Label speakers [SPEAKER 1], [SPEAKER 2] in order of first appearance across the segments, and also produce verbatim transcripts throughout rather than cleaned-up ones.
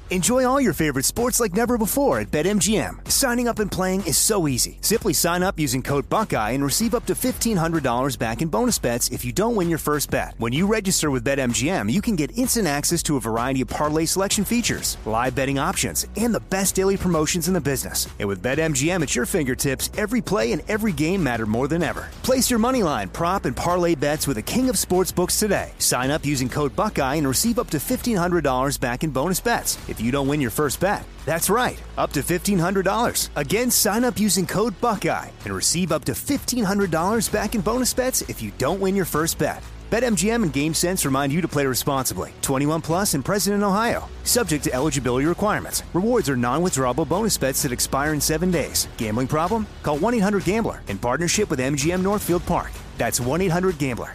[SPEAKER 1] Enjoy all your favorite sports like never before at BetMGM. Signing up and playing is so easy. Simply sign up using code Buckeye and receive up to fifteen hundred dollars back in bonus bets if you don't win your first bet. When you register with BetMGM, you can get instant access to a variety of parlay selection features, live betting options, and the best daily promotions in the business. And with BetMGM at your fingertips, every play and every game matter more than ever. Place your moneyline, prop, and parlay bets with the king of sportsbooks today. Sign up using code Buckeye and receive up to fifteen hundred dollars back in bonus bets if you don't win your first bet. That's right, up to fifteen hundred dollars. Again, sign up using code Buckeye and receive up to fifteen hundred dollars back in bonus bets if you don't win your first bet. BetMGM and GameSense remind you to play responsibly. twenty-one plus and present in Ohio. Subject to eligibility requirements. Rewards are non-withdrawable bonus bets that expire in seven days. Gambling problem? Call one eight hundred gambler in partnership with M G M Northfield Park. That's one eight hundred gambler.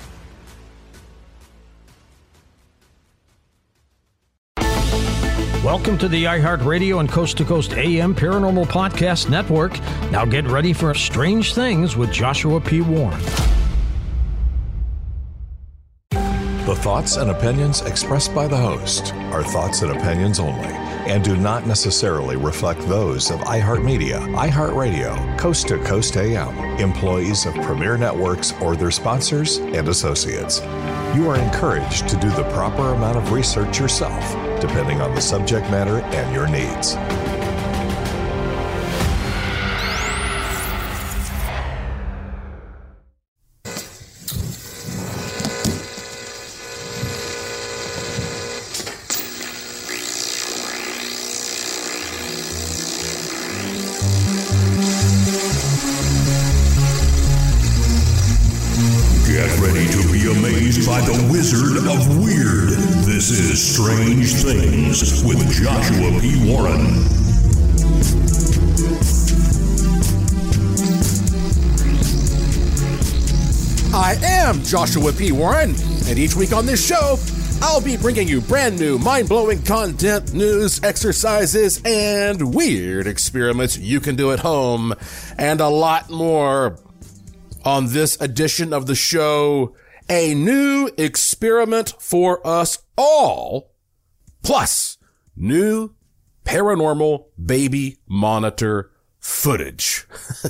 [SPEAKER 2] Welcome to the iHeartRadio and Coast to Coast A M Paranormal Podcast Network. Now get ready for Strange Things with Joshua P. Warren.
[SPEAKER 3] The thoughts and opinions expressed by the host are thoughts and opinions only and do not necessarily reflect those of iHeartMedia, iHeartRadio, Coast to Coast A M, employees of Premier Networks, or their sponsors and associates. You are encouraged to do the proper amount of research yourself, depending on the subject matter and your needs.
[SPEAKER 4] By the Wizard of Weird. This is Strange Things with Joshua P. Warren.
[SPEAKER 5] I am Joshua P. Warren, and each week on this show, I'll be bringing you brand new, mind-blowing content, news, exercises, and weird experiments you can do at home, and a lot more. On this edition of the show, a new experiment for us all, plus new paranormal baby monitor footage.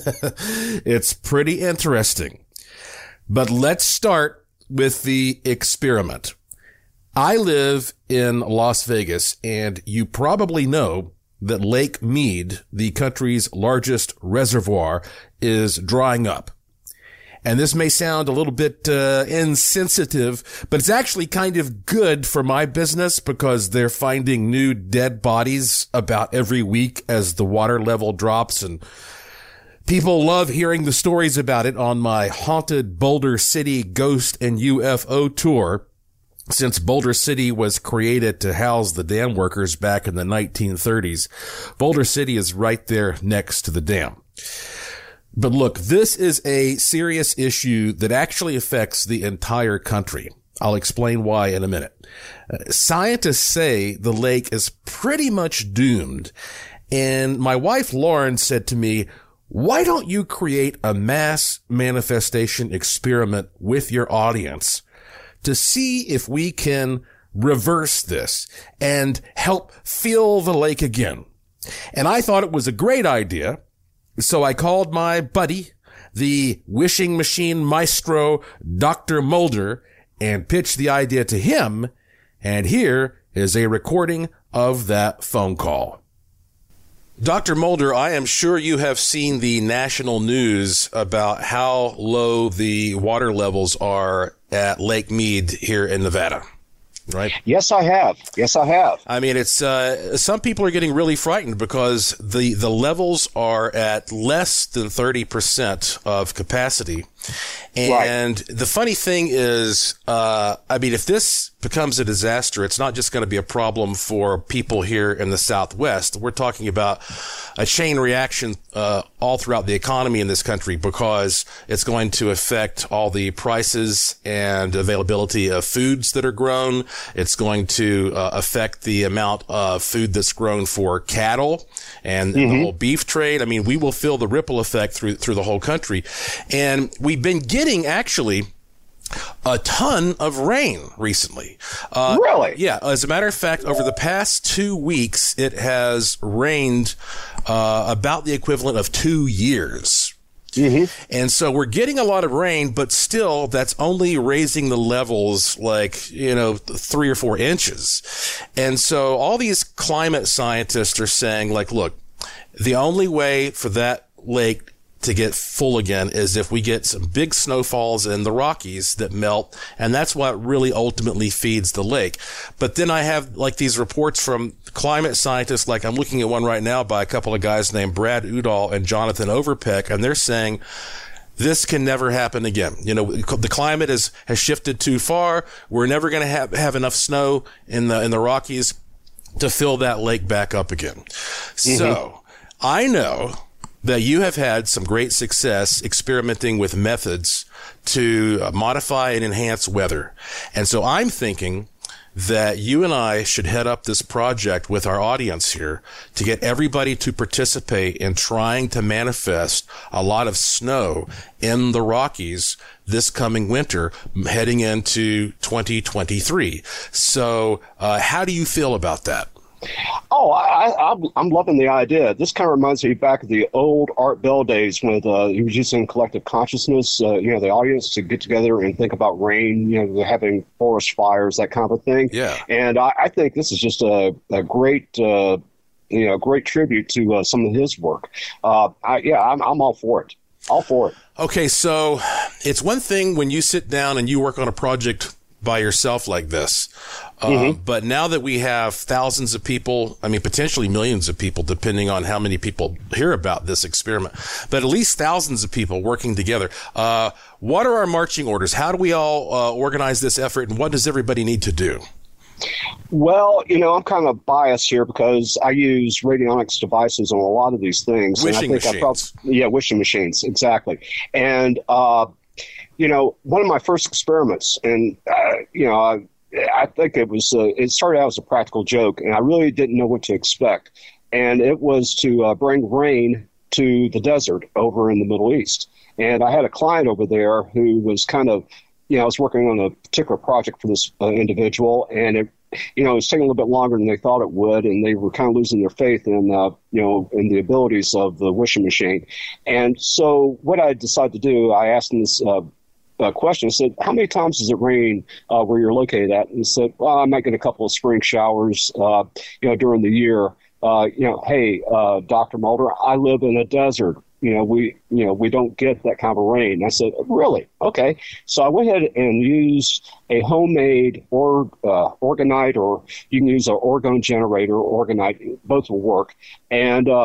[SPEAKER 5] It's pretty interesting. But let's start with the experiment. I live in Las Vegas, and you probably know that Lake Mead, the country's largest reservoir, is drying up. And this may sound a little bit uh, insensitive, but it's actually kind of good for my business because they're finding new dead bodies about every week as the water level drops. And people love hearing the stories about it on my Haunted Boulder City Ghost and U F O tour. Since Boulder City was created to house the dam workers back in the nineteen thirties, Boulder City is right there next to the dam. But look, this is a serious issue that actually affects the entire country. I'll explain why in a minute. Uh, scientists say the lake is pretty much doomed. And my wife Lauren said to me, why don't you create a mass manifestation experiment with your audience to see if we can reverse this and help fill the lake again? And I thought it was a great idea. So I called my buddy, the wishing machine maestro, Doctor Mulder, and pitched the idea to him. And here is a recording of that phone call. Doctor Mulder, I am sure you have seen the national news about how low the water levels are at Lake Mead here in Nevada. Right?
[SPEAKER 6] Yes, I have. Yes, I have.
[SPEAKER 5] I mean, it's uh, some people are getting really frightened because the, the levels are at less than thirty percent of capacity. And right. The funny thing is, uh, I mean, if this becomes a disaster, it's not just going to be a problem for people here in the Southwest. We're talking about a chain reaction uh, all throughout the economy in this country because it's going to affect all the prices and availability of foods that are grown. It's going to uh, affect the amount of food that's grown for cattle and, mm-hmm. and the whole beef trade. I mean, we will feel the ripple effect through through the whole country. And we've been getting actually a ton of rain recently. Uh,
[SPEAKER 6] really?
[SPEAKER 5] Yeah. As a matter of fact, over the past two weeks, it has rained uh, about the equivalent of two years. Mm-hmm. And so we're getting a lot of rain, but still that's only raising the levels like, you know, three or four inches. And so all these climate scientists are saying, like, look, the only way for that lake to get full again is if we get some big snowfalls in the Rockies that melt, and that's what really ultimately feeds the lake. But then I have like these reports from climate scientists, like I'm looking at one right now by a couple of guys named Brad Udall and Jonathan Overpeck, and they're saying this can never happen again. You know, the climate is, has shifted too far. We're never going to have, have enough snow in the, in the Rockies to fill that lake back up again. Mm-hmm. So I know that you have had some great success experimenting with methods to modify and enhance weather. And so I'm thinking that you and I should head up this project with our audience here to get everybody to participate in trying to manifest a lot of snow in the Rockies this coming winter heading into twenty twenty-three. So uh, how do you feel about that?
[SPEAKER 6] Oh, I, I'm, I'm loving the idea. This kind of reminds me back of the old Art Bell days when uh, he was using collective consciousness, uh, you know, the audience to get together and think about rain, you know, having forest fires, that kind of thing.
[SPEAKER 5] Yeah.
[SPEAKER 6] And I, I think this is just a, a great, uh, you know, great tribute to uh, some of his work. Uh, I, yeah, I'm, I'm all for it. All for it.
[SPEAKER 5] Okay, so it's one thing when you sit down and you work on a project by yourself like this. Uh, mm-hmm. But now that we have thousands of people, I mean, potentially millions of people, depending on how many people hear about this experiment, but at least thousands of people working together. Uh, what are our marching orders? How do we all uh, organize this effort, and what does everybody need to do?
[SPEAKER 6] Well, you know, I'm kind of biased here because I use radionics devices on a lot of these things.
[SPEAKER 5] Wishing
[SPEAKER 6] and I think
[SPEAKER 5] machines.
[SPEAKER 6] I probably, yeah, wishing machines, exactly. And, uh, you know, one of my first experiments, and, uh, you know, I, I think it was, uh, it started out as a practical joke, and I really didn't know what to expect. And it was to uh, bring rain to the desert over in the Middle East. And I had a client over there who was kind of, you know, I was working on a particular project for this uh, individual, and it, you know, it was taking a little bit longer than they thought it would, and they were kind of losing their faith in, uh, you know, in the abilities of the wishing machine. And so what I decided to do, I asked him this uh, uh, question. I said, how many times does it rain uh, where you're located at? And he said, well, I might get a couple of spring showers, uh, you know, during the year. Uh, you know, hey, uh, Doctor Mulder, I live in a desert. You know, we, you know, we don't get that kind of rain. I said, really? Okay. So I went ahead and used a homemade or uh, orgonite, or you can use an orgone generator, orgonite, both will work. And uh,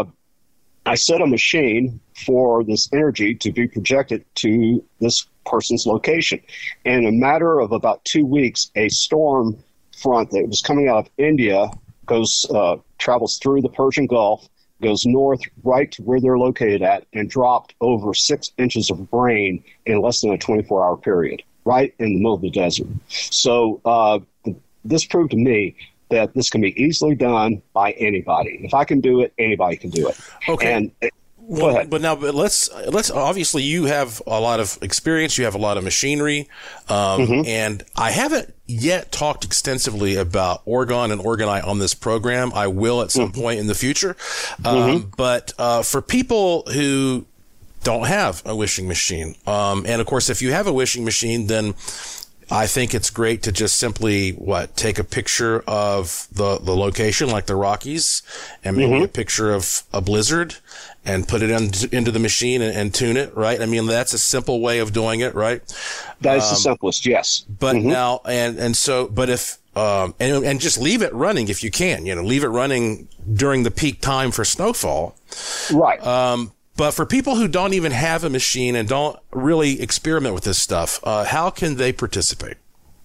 [SPEAKER 6] I set a machine for this energy to be projected to this person's location. And in a matter of about two weeks, a storm front that was coming out of India goes, uh, travels through the Persian Gulf, goes north right to where they're located at, and dropped over six inches of rain in less than a twenty-four hour period, right in the middle of the desert. So uh, this proved to me that this can be easily done by anybody. If I can do it, anybody can do it.
[SPEAKER 5] Okay.
[SPEAKER 6] And
[SPEAKER 5] Well, Go ahead. But now, but let's let's obviously you have a lot of experience, you have a lot of machinery, um, mm-hmm. and I haven't yet talked extensively about orgone and orgonite on this program. I will at some mm-hmm. point in the future, um, mm-hmm. but uh, for people who don't have a wishing machine, um, and of course, if you have a wishing machine, then I think it's great to just simply, what, take a picture of the, the location, like the Rockies, and maybe mm-hmm. a picture of a blizzard, and put it in, into the machine and, and tune it, right? I mean, that's a simple way of doing it, right?
[SPEAKER 6] That is
[SPEAKER 5] um,
[SPEAKER 6] the simplest, yes.
[SPEAKER 5] But
[SPEAKER 6] mm-hmm.
[SPEAKER 5] now, and, and so, but if, um, and, and just leave it running if you can, you know, leave it running during the peak time for snowfall.
[SPEAKER 6] Right.
[SPEAKER 5] Um, But for people who don't even have a machine and don't really experiment with this stuff, uh, how can they participate?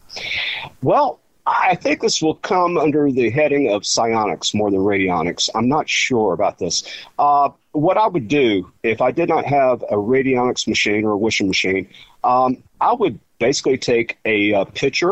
[SPEAKER 6] Well, I think this will come under the heading of psionics more than radionics. I'm not sure about this. Uh, what I would do if I did not have a radionics machine or a wishing machine, um, I would basically take a, a picture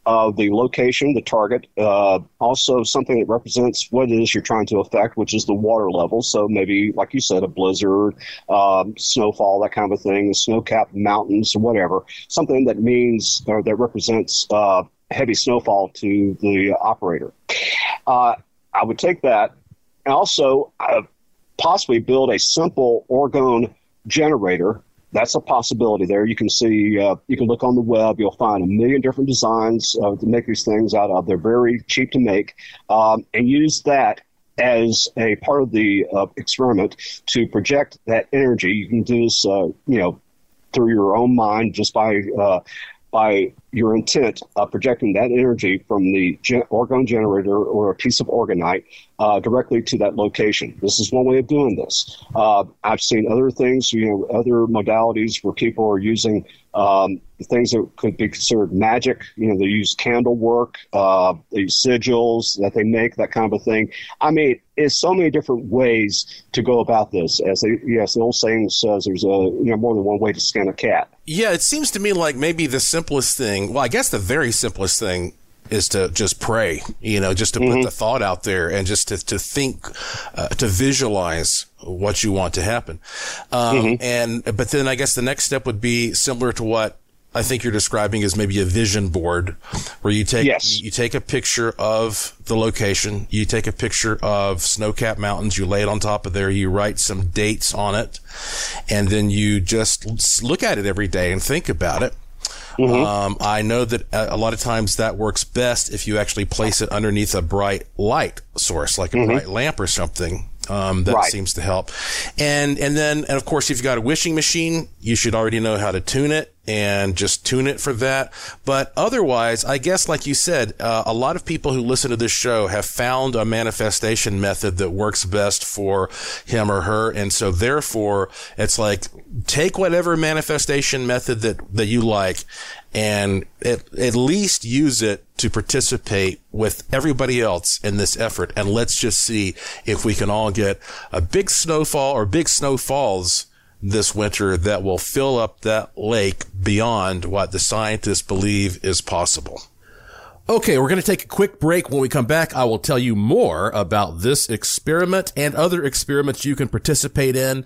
[SPEAKER 6] of the location, the target, uh, also something that represents what it is you're trying to affect, which is the water level. So maybe, like you said, a blizzard, um, snowfall, that kind of thing, snow-capped mountains, or whatever, something that means or that represents uh, heavy snowfall to the operator. Uh, I would take that and also uh, possibly build a simple orgone generator. That's a possibility there. You can see, uh, you can look on the web. You'll find a million different designs uh, to make these things out of. They're very cheap to make, um, and use that as a part of the uh, experiment to project that energy. You can do this, uh, you know, through your own mind, just by uh, by your intent of projecting that energy from the gen- orgone generator or a piece of orgonite uh, directly to that location. This is one way of doing this. Uh, I've seen other things, you know, other modalities where people are using um, things that could be considered magic. You know, they use candle work, uh, they use sigils that they make, that kind of a thing. I mean, it's so many different ways to go about this. As they, yes, the old saying says, there's a you know more than one way to skin a cat.
[SPEAKER 5] Yeah, it seems to me like maybe the simplest thing, well, I guess the very simplest thing is to just pray, you know, just to mm-hmm. put the thought out there and just to, to think, uh, to visualize what you want to happen. Um, mm-hmm. And, but then I guess the next step would be similar to what I think you're describing as maybe a vision board where you take,
[SPEAKER 6] yes.
[SPEAKER 5] you take a picture of the location, you take a picture of snow-capped mountains, you lay it on top of there, you write some dates on it, and then you just look at it every day and think about it. Mm-hmm. Um, I know that a lot of times that works best if you actually place it underneath a bright light source, like a mm-hmm. bright lamp or something. Um, that
[SPEAKER 6] right.
[SPEAKER 5] seems to help. And, and then, and of course, if you've got a wishing machine, you should already know how to tune it and just tune it for that. But otherwise, I guess, like you said, uh, a lot of people who listen to this show have found a manifestation method that works best for him or her. And so therefore, it's like, take whatever manifestation method that, that you like and at, at least use it to participate with everybody else in this effort. And let's just see if we can all get a big snowfall or big snowfalls this winter that will fill up that lake beyond what the scientists believe is possible.
[SPEAKER 7] Okay, we're going to take a quick break. When we come back, I will tell you more about this experiment and other experiments you can participate in.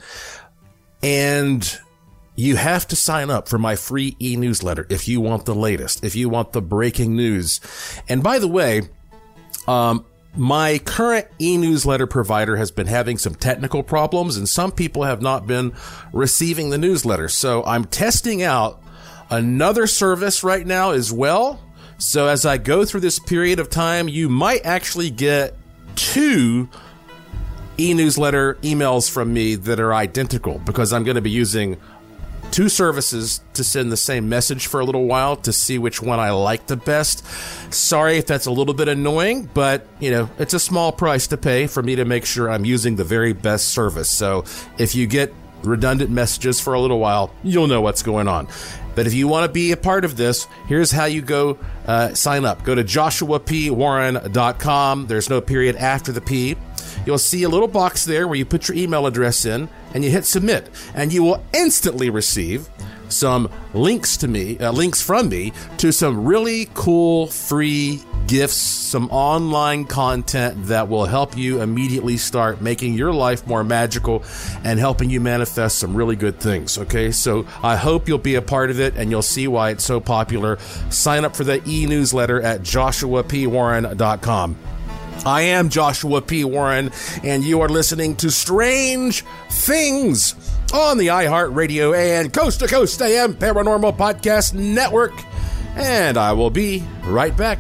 [SPEAKER 7] And you have to sign up for my free e-newsletter if you want the latest, if you want the breaking news. And by the way, um, my current e-newsletter provider has been having some technical problems, and some people have not been receiving the newsletter. So I'm testing out another service right now as well. So as I go through this period of time, you might actually get two e-newsletter emails from me that are identical, because I'm going to be using two services to send the same message for a little while to see which one I like the best. Sorry if that's a little bit annoying, but, you know, it's a small price to pay for me to make sure I'm using the very best service. So if you get redundant messages for a little while, you'll know what's going on. But if you want to be a part of this, here's how you go uh, sign up. Go to joshua p warren dot com. There's no period after the P. You'll see a little box there where you put your email address in and you hit submit, and you will instantly receive some links to me, uh, links from me to some really cool free gifts, some online content that will help you immediately start making your life more magical and helping you manifest some really good things. Okay, so I hope you'll be a part of it and you'll see why it's so popular. Sign up for the e-newsletter at joshua p warren dot com. I am Joshua P. Warren, and you are listening to Strange Things on the iHeartRadio and Coast to Coast A M Paranormal Podcast Network. And I will be right back.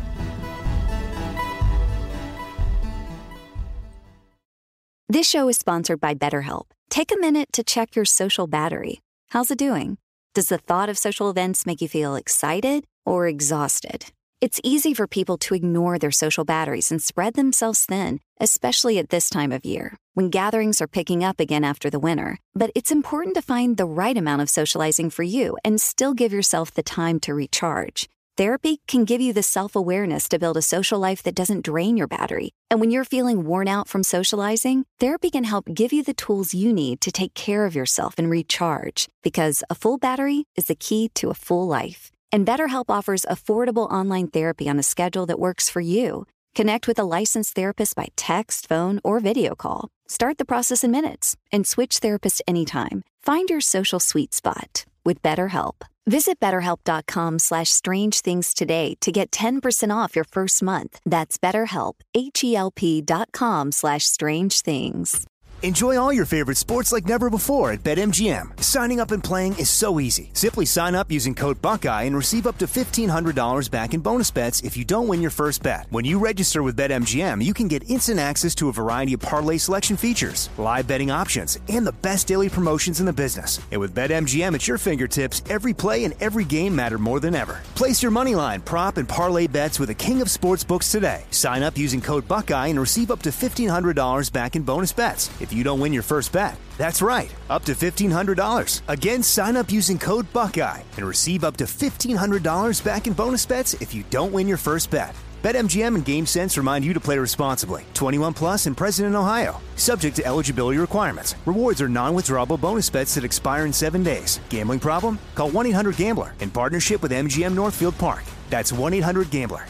[SPEAKER 8] This show is sponsored by BetterHelp. Take a minute to check your social battery. How's it doing? Does the thought of social events make you feel excited or exhausted? It's easy for people to ignore their social batteries and spread themselves thin, especially at this time of year, when gatherings are picking up again after the winter. But it's important to find the right amount of socializing for you and still give yourself the time to recharge. Therapy can give you the self-awareness to build a social life that doesn't drain your battery. And when you're feeling worn out from socializing, therapy can help give you the tools you need to take care of yourself and recharge. Because a full battery is the key to a full life. And BetterHelp offers affordable online therapy on a schedule that works for you. Connect with a licensed therapist by text, phone, or video call. Start the process in minutes and switch therapists anytime. Find your social sweet spot with BetterHelp. Visit betterhelp.com slash strange things today to get ten percent off your first month. That's BetterHelp, H-E-L-P dot com slash strange things.
[SPEAKER 1] Enjoy all your favorite sports like never before at BetMGM. Signing up and playing is so easy. Simply sign up using code Buckeye and receive up to fifteen hundred dollars back in bonus bets if you don't win your first bet. When you register with BetMGM, you can get instant access to a variety of parlay selection features, live betting options, and the best daily promotions in the business. And with BetMGM at your fingertips, every play and every game matter more than ever. Place your moneyline, prop, and parlay bets with the king of sportsbooks today. Sign up using code Buckeye and receive up to fifteen hundred dollars back in bonus bets if you don't win your first bet. That's right, up to fifteen hundred dollars. Again, sign up using code Buckeye and receive up to fifteen hundred dollars back in bonus bets if you don't win your first bet. BetMGM and GameSense remind you to play responsibly. twenty-one plus and present in Ohio. Subject to eligibility requirements. Rewards are non-withdrawable bonus bets that expire in seven days. Gambling problem? Call one eight hundred gambler in partnership with M G M Northfield Park. That's one eight hundred gambler.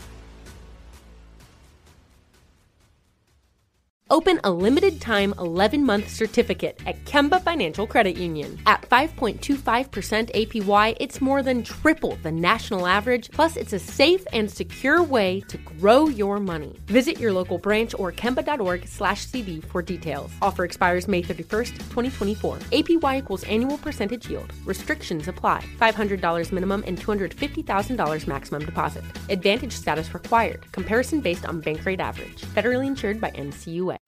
[SPEAKER 9] Open a limited-time eleven-month certificate at Kemba Financial Credit Union. At five point two five percent A P Y, it's more than triple the national average, plus it's a safe and secure way to grow your money. Visit your local branch or kemba.org slash CD for details. Offer expires May thirty-first, twenty twenty-four. A P Y equals annual percentage yield. Restrictions apply. five hundred dollars minimum and two hundred fifty thousand dollars maximum deposit. Advantage status required. Comparison based on bank rate average. Federally insured by N C U A.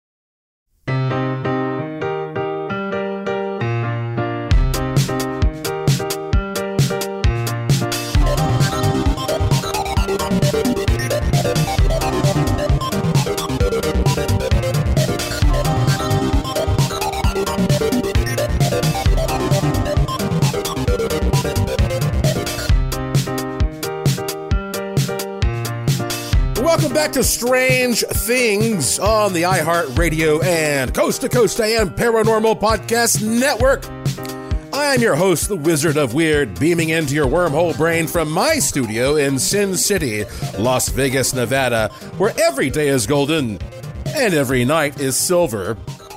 [SPEAKER 5] Welcome back to Strange Things on the iHeartRadio and Coast to Coast A M Paranormal Podcast Network. I am your host, the Wizard of Weird, beaming into your wormhole brain from my studio in Sin City, Las Vegas, Nevada, where every day is golden and every night is silver.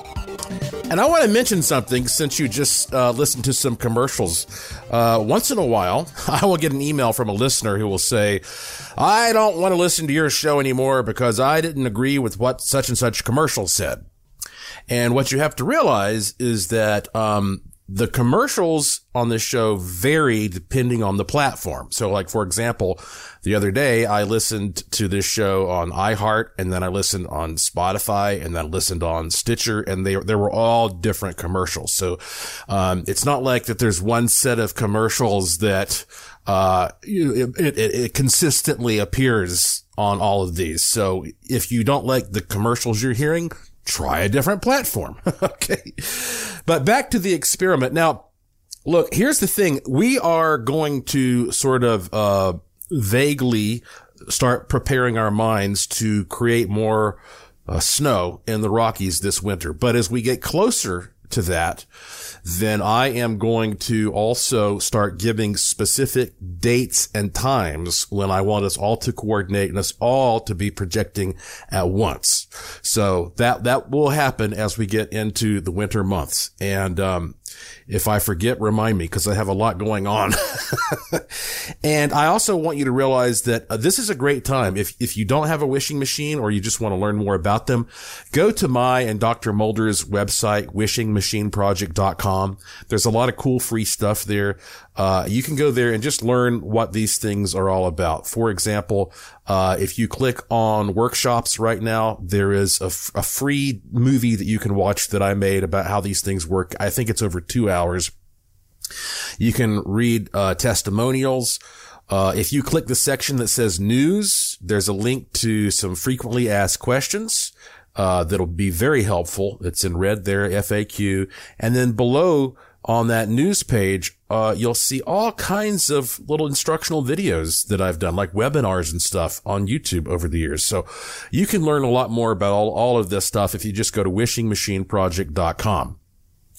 [SPEAKER 5] And I want to mention something since you just uh, listened to some commercials. Uh, once in a while, I will get an email from a listener who will say, I don't want to listen to your show anymore because I didn't agree with what such and such commercial said. And what you have to realize is that um the commercials on this show vary depending on the platform. So like, for example, the other day I listened to this show on iHeart, and then I listened on Spotify, and then I listened on Stitcher, and they, they were all different commercials. So, um, it's not like that there's one set of commercials that, uh, it, it, it consistently appears on all of these. So if you don't like the commercials you're hearing, try a different platform. Okay. But back to the experiment. Now, look, here's the thing. We are going to sort of, uh, vaguely start preparing our minds to create more, uh, snow in the Rockies this winter. But as we get closer to that, then I am going to also start giving specific dates and times when I want us all to coordinate and us all to be projecting at once. So that, that will happen as we get into the winter months. And, um, if I forget, remind me, because I have a lot going on. And I also want you to realize that uh, this is a great time. If, if you don't have a wishing machine or you just want to learn more about them, go to my and Doctor Mulder's website, wishing machine project dot com. There's a lot of cool free stuff there. Uh, you can go there and just learn what these things are all about. For example, uh, if you click on workshops right now, there is a, f- a free movie that you can watch that I made about how these things work. I think it's over two hours. You can read, uh, testimonials. Uh, if you click the section that says news, there's a link to some frequently asked questions. Uh, that'll be very helpful. It's in red there, F A Q. And then below on that news page, uh, you'll see all kinds of little instructional videos that I've done, like webinars and stuff on YouTube over the years. So you can learn a lot more about all, all of this stuff if you just go to wishing machine project dot com.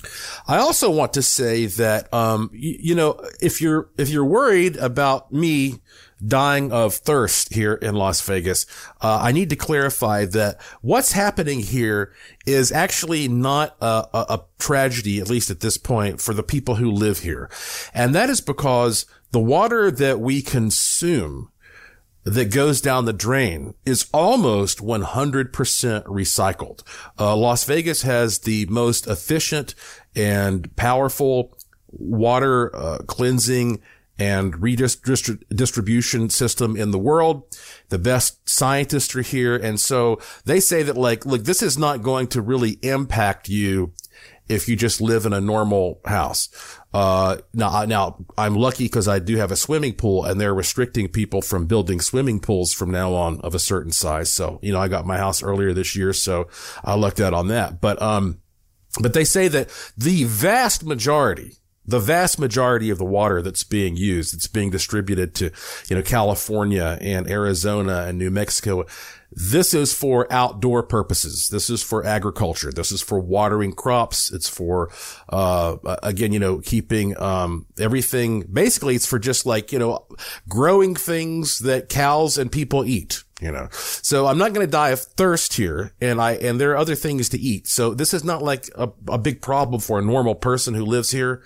[SPEAKER 7] I also want to say that, um, you, you know, if you're, if you're worried about me dying of thirst here in Las Vegas, uh, I need to clarify that what's happening here is actually not a, a, a tragedy, at least at this point, for the people who live here. And that is because the water that we consume that goes down the drain is almost one hundred percent recycled. Uh, Las Vegas has the most efficient and powerful water uh, cleansing and redistribution system in the world. The best scientists are here. And so they say that, like, look, this is not going to really impact you if you just live in a normal house. Uh, now, now I'm lucky because I do have a swimming pool, and they're restricting people from building swimming pools from now on of a certain size. So, you know, I got my house earlier this year, so I lucked out on that. But, um, but they say that the vast majority, the vast majority of the water that's being used, that's being distributed to, you know, California and Arizona and New Mexico, this is for outdoor purposes. This is for agriculture. This is for watering crops. It's for, uh, again, you know, keeping, um, everything. Basically, it's for just like, you know, growing things that cows and people eat, you know. So I'm not going to die of thirst here. And I, and there are other things to eat. So this is not like a, a big problem for a normal person who lives here.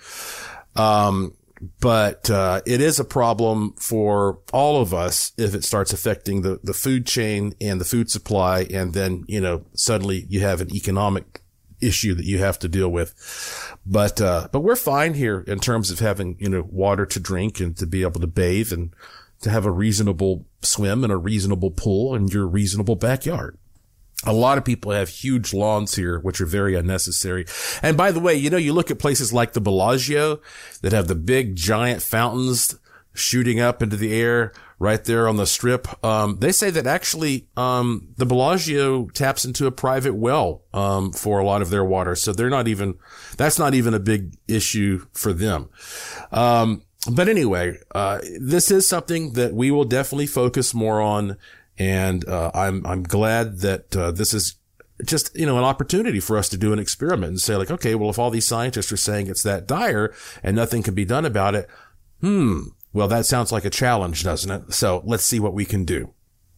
[SPEAKER 7] Um, But, uh, it is a problem for all of us if it starts affecting the, the food chain and the food supply. And then, you know, suddenly you have an economic issue that you have to deal with. But, uh, but we're fine here in terms of having, you know, water to drink and to be able to bathe and to have a reasonable swim and a reasonable pool in your reasonable backyard. A lot of people have huge lawns here, which are very unnecessary. And by the way, you know, you look at places like the Bellagio that have the big giant fountains shooting up into the air right there on the strip. Um, they say that actually, um, the Bellagio taps into a private well, um, for a lot of their water. So they're not even, that's not even a big issue for them. Um, but anyway, uh, this is something that we will definitely focus more on. And, uh, I'm, I'm glad that, uh, this is just, you know, an opportunity for us to do an experiment and say like, okay, well, if all these scientists are saying it's that dire and nothing can be done about it, hmm, well, that sounds like a challenge, doesn't it? So let's see what we can do.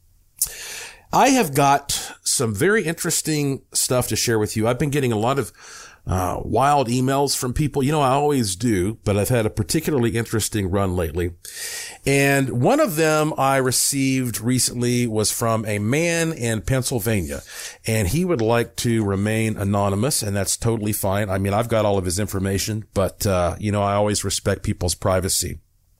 [SPEAKER 7] I have got some very interesting stuff to share with you. I've been getting a lot of Uh, wild emails from people. You know, I always do, but I've had a particularly interesting run lately. And one of them I received recently was from a man in Pennsylvania, and he would like to remain anonymous, and that's totally fine. I mean, I've got all of his information, but, uh, you know, I always respect people's privacy.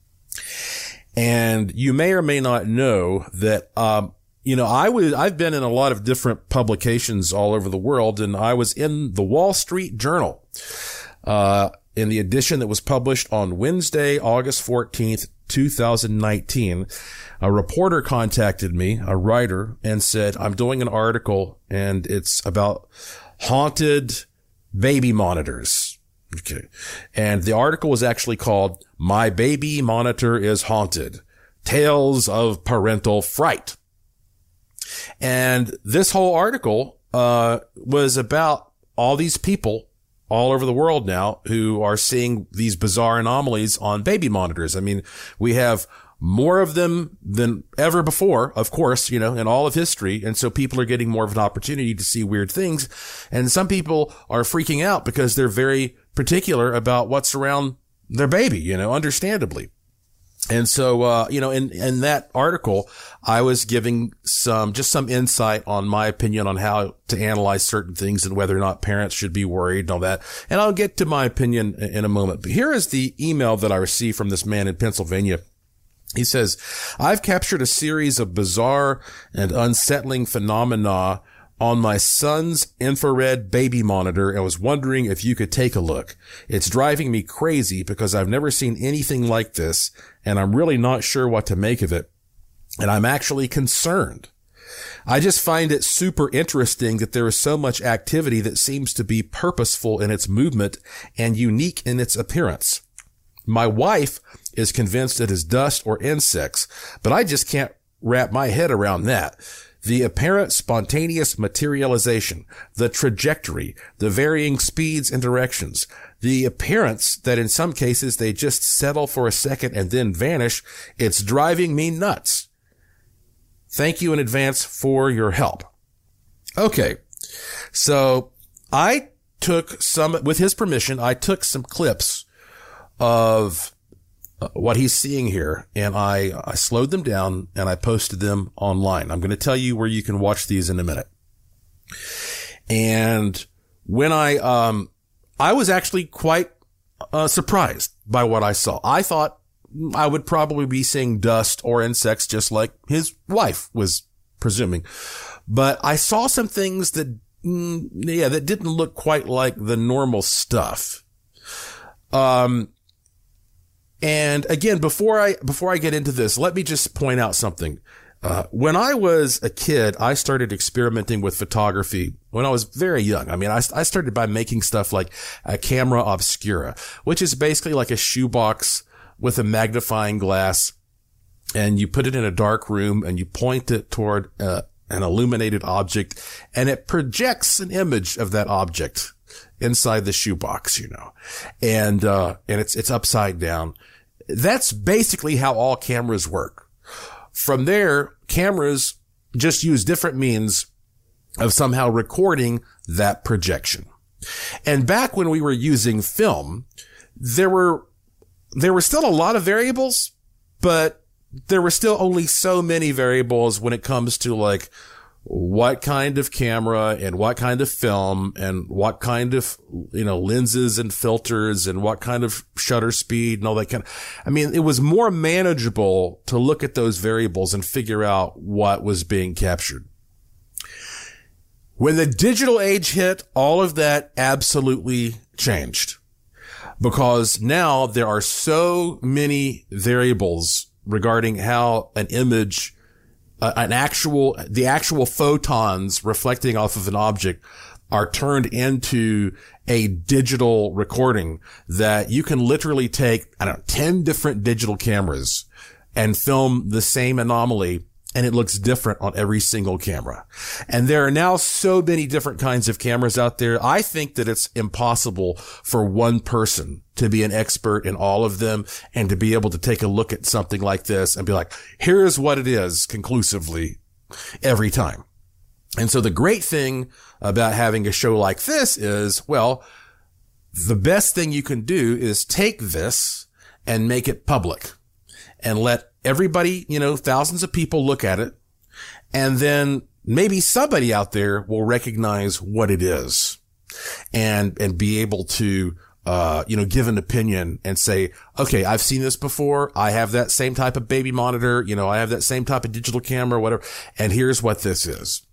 [SPEAKER 7] And you may or may not know that, um, You know, I was, I've been in a lot of different publications all over the world, and I was in the Wall Street Journal, uh, in the edition that was published on Wednesday, August fourteenth, twenty nineteen. A reporter contacted me, a writer, and said, I'm doing an article and it's about haunted baby monitors. Okay. And the article was actually called My Baby Monitor is Haunted, Tales of Parental Fright. And this whole article, uh, was about all these people all over the world now who are seeing these bizarre anomalies on baby monitors. I mean, we have more of them than ever before, of course, you know, in all of history. And so people are getting more of an opportunity to see weird things. And some people are freaking out because they're very particular about what's around their baby, you know, understandably. And so, uh, you know, in, in that article, I was giving some, just some insight on my opinion on how to analyze certain things and whether or not parents should be worried and all that. And I'll get to my opinion in a moment. But here is the email that I received from this man in Pennsylvania. He says, I've captured a series of bizarre and unsettling phenomena on my son's infrared baby monitor and was wondering if you could take a look. It's driving me crazy because I've never seen anything like this, and I'm really not sure what to make of it. And I'm actually concerned. I just find it super interesting that there is so much activity that seems to be purposeful in its movement and unique in its appearance. My wife is convinced it is dust or insects, but I just can't wrap my head around that. the apparent spontaneous materialization, the trajectory, the varying speeds and directions, the appearance that in some cases they just settle for a second and then vanish. It's driving me nuts. Thank you in advance for your help. Okay. So I took some, with his permission, I took some clips of uh, what he's seeing here, and I, I slowed them down and I posted them online. I'm going to tell you where you can watch these in a minute. And when I, um, I was actually quite uh, surprised by what I saw. I thought I would probably be seeing dust or insects just like his wife was presuming. But I saw some things that, mm, yeah, that didn't look quite like the normal stuff. Um, and again, before I, before I get into this, let me just point out something. Uh, when I was a kid, I started experimenting with photography when I was very young. I mean, I, I started by making stuff like a camera obscura, which is basically like a shoebox with a magnifying glass, and you put it in a dark room and you point it toward uh, an illuminated object, and it projects an image of that object inside the shoebox, you know, and, uh, and it's, it's upside down. That's basically how all cameras work. From there, cameras just use different means of somehow recording that projection. And back when we were using film, there were, there were still a lot of variables, but there were still only so many variables when it comes to like what kind of camera and what kind of film and what kind of, you know, lenses and filters and what kind of shutter speed and all that kind of, I mean, it was more manageable to look at those variables and figure out what was being captured. When the digital age hit, all of that absolutely changed, because now there are so many variables regarding how an image Uh, an actual, the actual photons reflecting off of an object are turned into a digital recording that you can literally take, I don't know, ten different digital cameras and film the same anomaly, and it looks different on every single camera. And there are now so many different kinds of cameras out there. I think that it's impossible for one person to be an expert in all of them and to be able to take a look at something like this and be like, here's what it is conclusively every time. And so the great thing about having a show like this is, well, the best thing you can do is take this and make it public and let everybody, you know, thousands of people look at it, and then maybe somebody out there will recognize what it is and, and be able to, uh, you know, give an opinion and say, okay, I've seen this before. I have that same type of baby monitor. You know, I have that same type of digital camera, whatever. And here's what this is.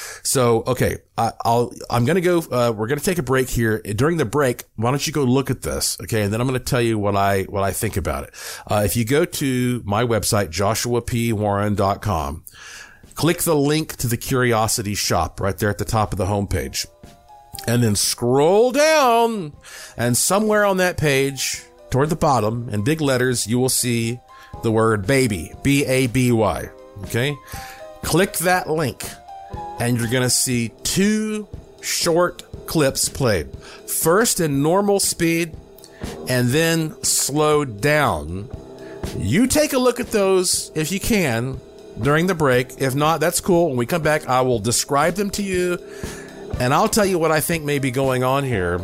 [SPEAKER 7] So, okay, I, I'll, I'm going to go, uh, we're going to take a break here. During the break, why don't you go look at this? Okay. And then I'm going to tell you what I, what I think about it. Uh, if you go to my website, joshua p warren dot com, click the link to the Curiosity Shop right there at the top of the homepage, and then scroll down, and somewhere on that page toward the bottom in big letters, you will see the word baby, B A B Y. Okay. Click that link, and you're going to see two short clips played. First in normal speed, and then slowed down. You take a look at those if you can during the break. If not, that's cool. When we come back, I will describe them to you, and I'll tell you what I think may be going on here.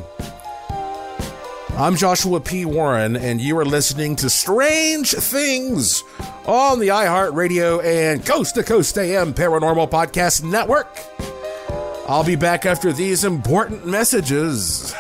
[SPEAKER 7] I'm Joshua P. Warren, and you are listening to Strange Things on the iHeartRadio and Coast to Coast A M Paranormal Podcast Network. I'll be back after these important messages.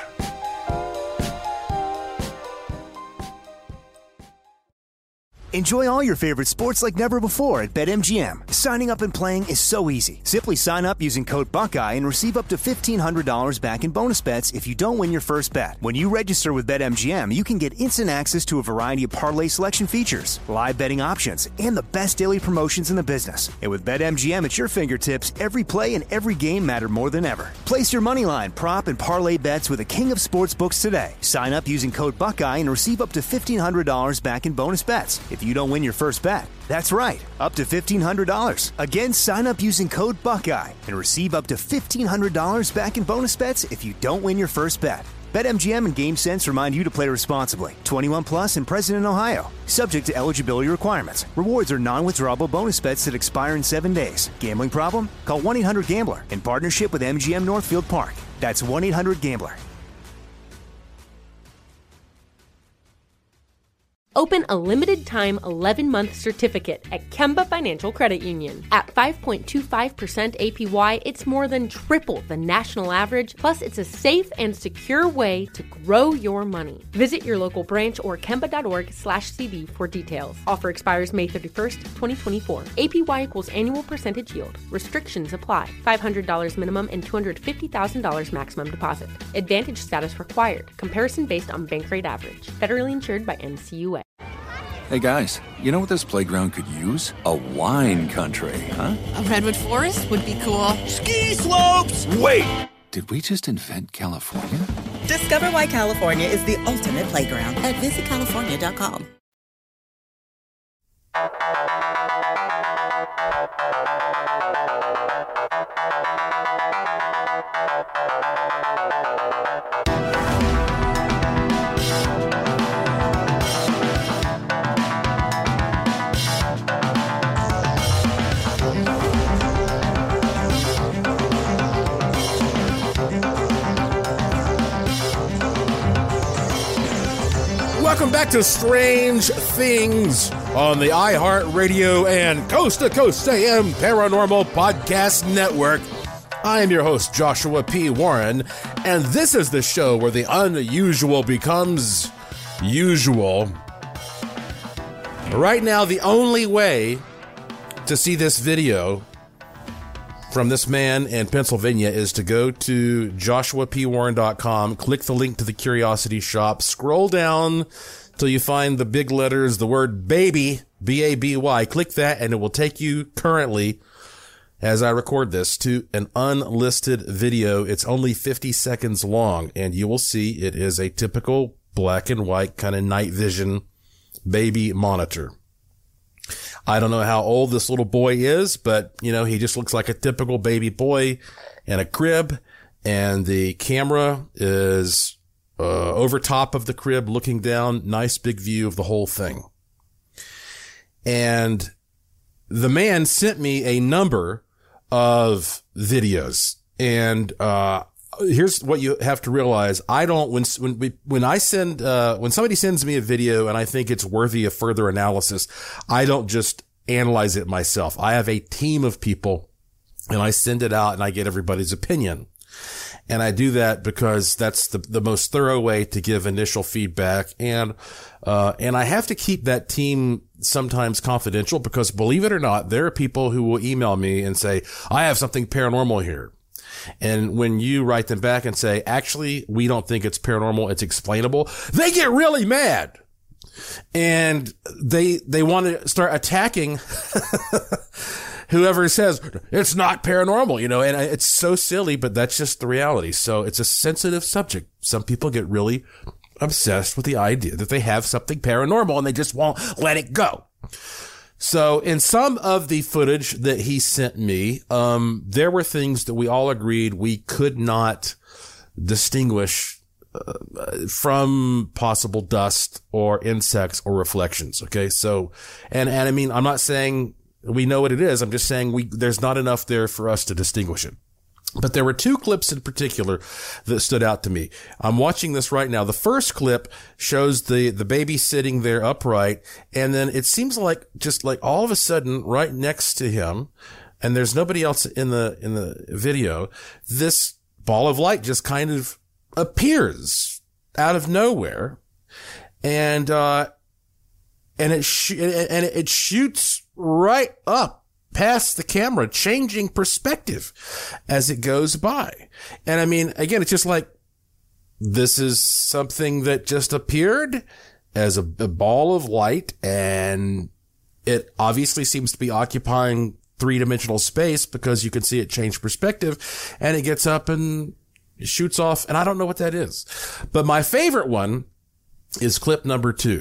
[SPEAKER 1] Enjoy all your favorite sports like never before at BetMGM. Signing up and playing is so easy. Simply sign up using code Buckeye and receive up to fifteen hundred dollars back in bonus bets if you don't win your first bet. When you register with BetMGM, you can get instant access to a variety of parlay selection features, live betting options, and the best daily promotions in the business. And with BetMGM at your fingertips, every play and every game matter more than ever. Place your moneyline, prop, and parlay bets with the king of sportsbooks today. Sign up using code Buckeye and receive up to fifteen hundred dollars back in bonus bets. If if you don't win your first bet. That's right, up to fifteen hundred dollars. Again, sign up using code Buckeye and receive up to fifteen hundred dollars back in bonus bets if you don't win your first bet. BetMGM and GameSense remind you to play responsibly. twenty-one plus and present in Ohio. Subject to eligibility requirements. Rewards are non-withdrawable bonus bets that expire in seven days. Gambling problem? Call one eight hundred gambler in partnership with M G M Northfield Park. That's one eight hundred gambler.
[SPEAKER 9] Open a limited-time eleven-month certificate at Kemba Financial Credit Union. At five point two five percent A P Y, it's more than triple the national average, plus it's a safe and secure way to grow your money. Visit your local branch or kemba.org slash CD for details. Offer expires May thirty-first, twenty twenty-four. A P Y equals annual percentage yield. Restrictions apply. five hundred dollars minimum and two hundred fifty thousand dollars maximum deposit. Advantage status required. Comparison based on bank rate average. Federally insured by N C U A.
[SPEAKER 10] Hey guys, you know what this playground could use? A wine country, huh?
[SPEAKER 11] A redwood forest would be cool.
[SPEAKER 10] Ski slopes! Wait! Did we just invent California?
[SPEAKER 12] Discover why California is the ultimate playground at visit california dot com.
[SPEAKER 5] Welcome back to Strange Things on the iHeartRadio and Coast to Coast A M Paranormal Podcast Network. I am your host, Joshua P. Warren, and this is the show where the unusual becomes usual. Right now, the only way to see this video from this man in Pennsylvania is to go to joshua p warren dot com, click the link to the Curiosity Shop, scroll down till you find the big letters, the word baby, B A B Y. Click that and it will take you currently, as I record this, to an unlisted video. It's only fifty seconds long, and you will see it is a typical black and white kind of night vision baby monitor. I don't know how old this little boy is, but, you know, he just looks like a typical baby boy in a crib, and the camera is uh, over top of the crib looking down. Nice big view of the whole thing. And the man sent me a number of videos, and uh here's what you have to realize. I don't, when, when we, when I send, uh, when somebody sends me a video and I think it's worthy of further analysis, I don't just analyze it myself. I have a team of people and I send it out and I get everybody's opinion. And I do that because that's the, the most thorough way to give initial feedback. And, uh, and I have to keep that team sometimes confidential because, believe it or not, there are people who will email me and say, I have something paranormal here. And when you write them back and say, actually, we don't think it's paranormal, it's explainable, they get really mad. And they, they want to start attacking whoever says it's not paranormal, you know, and it's so silly, but that's just the reality. So it's a sensitive subject. Some people get really obsessed with the idea that they have something paranormal and they just won't let it go. So in some of the footage that he sent me, um, there were things that we all agreed we could not distinguish uh, from possible dust or insects or reflections. Okay. So, and, and I mean, I'm not saying we know what it is. I'm just saying we, there's not enough there for us to distinguish it. But there were two clips in particular that stood out to me. I'm watching this right now. The first clip shows the, the baby sitting there upright. And then it seems like just like all of a sudden right next to him, and there's nobody else in the, in the video, this ball of light just kind of appears out of nowhere. And, uh, and it, sh- and it shoots right up past the camera, changing perspective as it goes by. And I mean, again, it's just like, this is something that just appeared as a, a ball of light, and it obviously seems to be occupying three-dimensional space because you can see it change perspective, and it gets up and shoots off, and I don't know what that is. But my favorite one is clip number two.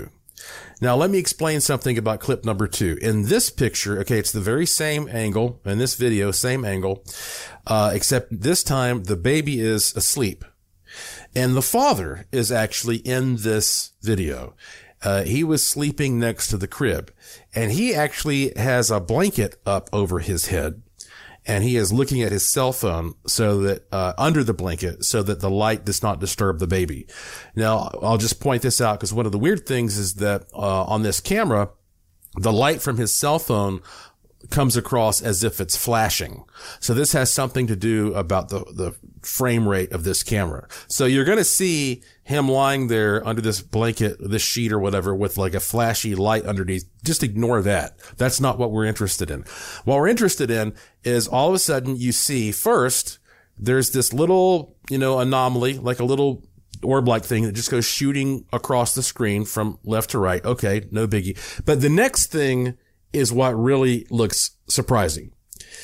[SPEAKER 7] Now, let me explain something about clip number two. In this picture, okay, it's the very same angle in this video, same angle, uh, except this time the baby is asleep. And the father is actually in this video. Uh, he was sleeping next to the crib, and he actually has a blanket up over his head, and he is looking at his cell phone so that, uh, under the blanket so that the light does not disturb the baby. Now, I'll just point this out because one of the weird things is that, uh, on this camera, the light from his cell phone comes across as if it's flashing. So this has something to do about the, the frame rate of this camera. So you're going to see him lying there under this blanket, this sheet or whatever with like a flashy light underneath. Just ignore that. That's not what we're interested in. What we're interested in is all of a sudden you see first, there's this little, you know, anomaly, like a little orb-like thing that just goes shooting across the screen from left to right. Okay, no biggie. But the next thing is what really looks surprising.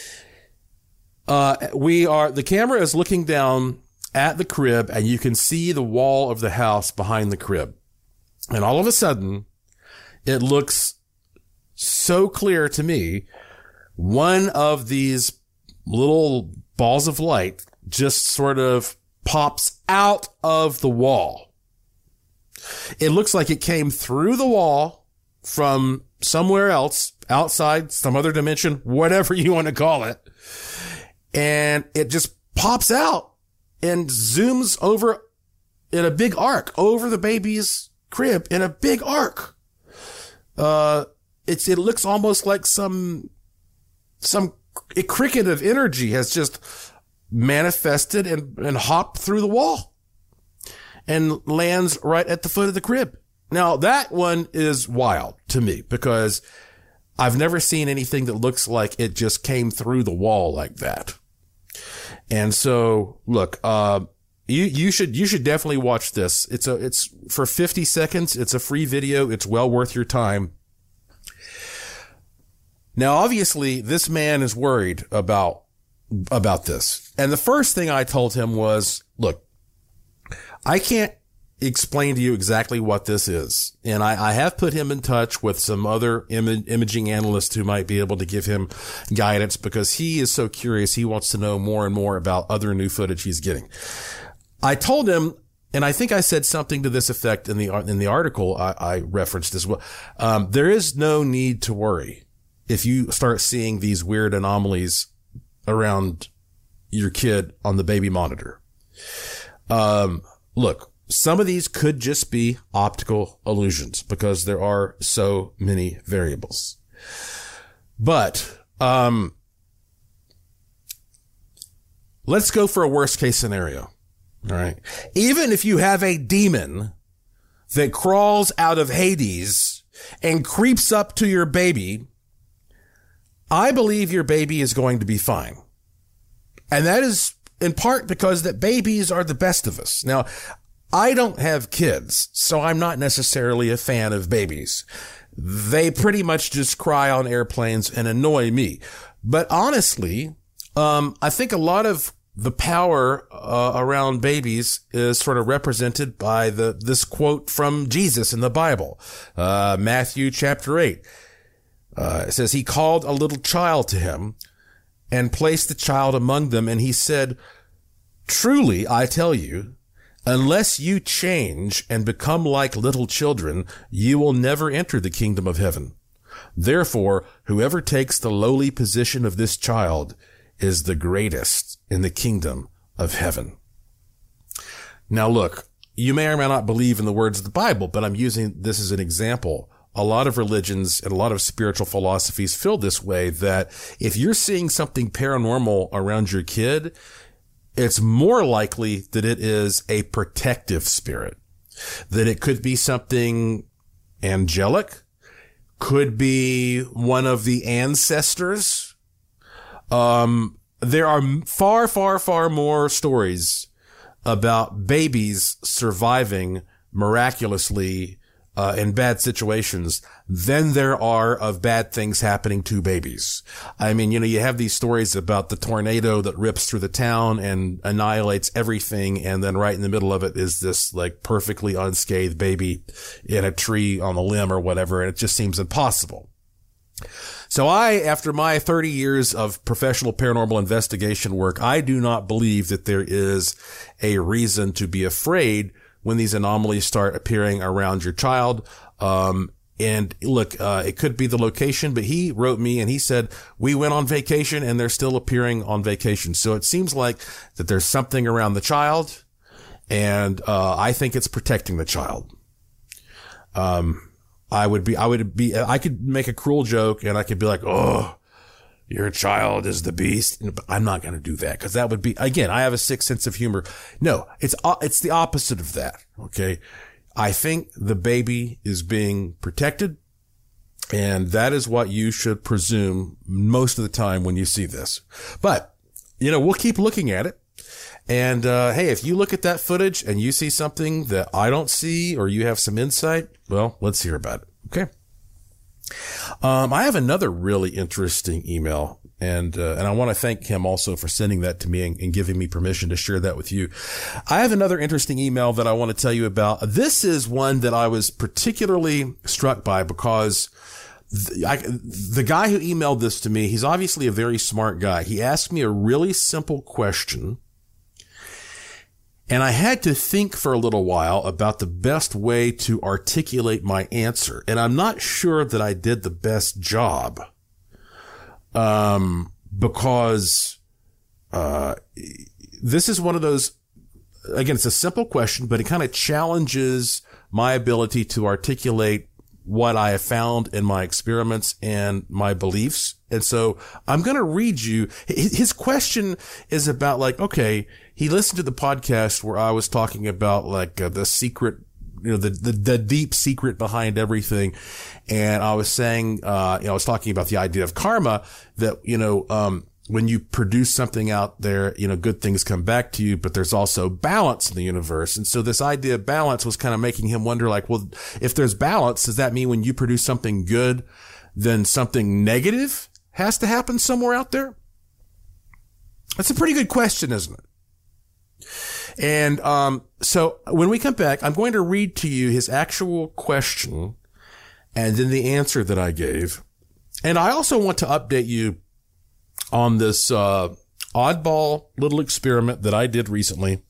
[SPEAKER 7] Uh, we are, the camera is looking down at the crib and you can see the wall of the house behind the crib. And all of a sudden, it looks so clear to me. One of these little balls of light just sort of pops out of the wall. It looks like it came through the wall from somewhere else, outside, some other dimension, whatever you want to call it. And it just pops out and zooms over in a big arc over the baby's crib in a big arc. Uh, it's, it looks almost like some, some a cricket of energy has just manifested and, and hopped through the wall and lands right at the foot of the crib. Now, that one is wild to me because I've never seen anything that looks like it just came through the wall like that. And so, look, uh, you, you should, you should definitely watch this. It's a, it's for fifty seconds. It's a free video. It's well worth your time. Now, obviously, this man is worried about, about this. And the first thing I told him was, look, I can't explain to you exactly what this is. And I, I have put him in touch with some other Im- imaging analysts who might be able to give him guidance because he is so curious. He wants to know more and more about other new footage he's getting. I told him, and I think I said something to this effect in the, in the article I, I referenced as well. Um, there is no need to worry if you start seeing these weird anomalies around your kid on the baby monitor. Um, look, some of these could just be optical illusions because there are so many variables. But, um, let's go for a worst case scenario. All right. Even if you have a demon that crawls out of Hades and creeps up to your baby, I believe your baby is going to be fine. And that is in part because that babies are the best of us. Now, I don't have kids, so I'm not necessarily a fan of babies. They pretty much just cry on airplanes and annoy me. But honestly, um, I think a lot of the power uh, around babies is sort of represented by the this quote from Jesus in the Bible, uh, Matthew chapter eight. Uh, it says, he called a little child to him and placed the child among them, and he said, truly, I tell you, unless you change and become like little children, you will never enter the kingdom of heaven. Therefore, whoever takes the lowly position of this child is the greatest in the kingdom of heaven. Now, look, you may or may not believe in the words of the Bible, but I'm using this as an example. A lot of religions and a lot of spiritual philosophies feel this way, that if you're seeing something paranormal around your kid, it's more likely that it is a protective spirit, that it could be something angelic, could be one of the ancestors. Um, there are far, far, far more stories about babies surviving miraculously uh, in bad situations than there are of bad things happening to babies. I mean, you know, you have these stories about the tornado that rips through the town and annihilates everything. And then right in the middle of it is this like perfectly unscathed baby in a tree on a limb or whatever. And it just seems impossible. So I, after my thirty years of professional paranormal investigation work, I do not believe that there is a reason to be afraid when these anomalies start appearing around your child. Um, and look, uh, it could be the location, but he wrote me and he said, we went on vacation and they're still appearing on vacation. So it seems like that there's something around the child, and, uh, I think it's protecting the child. Um, I would be, I would be, I could make a cruel joke and I could be like, oh, your child is the beast. But I'm not going to do that, because that would be, again, I have a sick sense of humor. No, it's, it's the opposite of that. Okay. I think the baby is being protected, and that is what you should presume most of the time when you see this. But, you know, we'll keep looking at it. And, uh, hey, if you look at that footage and you see something that I don't see, or you have some insight, well, let's hear about it. Okay. Um, I have another really interesting email, and, uh, and I want to thank him also for sending that to me and, and giving me permission to share that with you. I have another interesting email that I want to tell you about. This is one that I was particularly struck by because the, I, the guy who emailed this to me, he's obviously a very smart guy. He asked me a really simple question, and I had to think for a little while about the best way to articulate my answer. And I'm not sure that I did the best job. Um, because, uh, this is one of those, again, it's a simple question, but it kind of challenges my ability to articulate what I have found in my experiments and my beliefs. And so I'm going to read you. His question is about like, okay, he listened to the podcast where I was talking about like uh, the secret, you know, the, the, the deep secret behind everything. And I was saying, uh, you know, I was talking about the idea of karma, that, you know, um, when you produce something out there, you know, good things come back to you, but there's also balance in the universe. And so this idea of balance was kind of making him wonder, like, well, if there's balance, does that mean when you produce something good, then something negative has to happen somewhere out there? That's a pretty good question, isn't it? And, um, so when we come back, I'm going to read to you his actual question and then the answer that I gave. And I also want to update you on this, uh, oddball little experiment that I did recently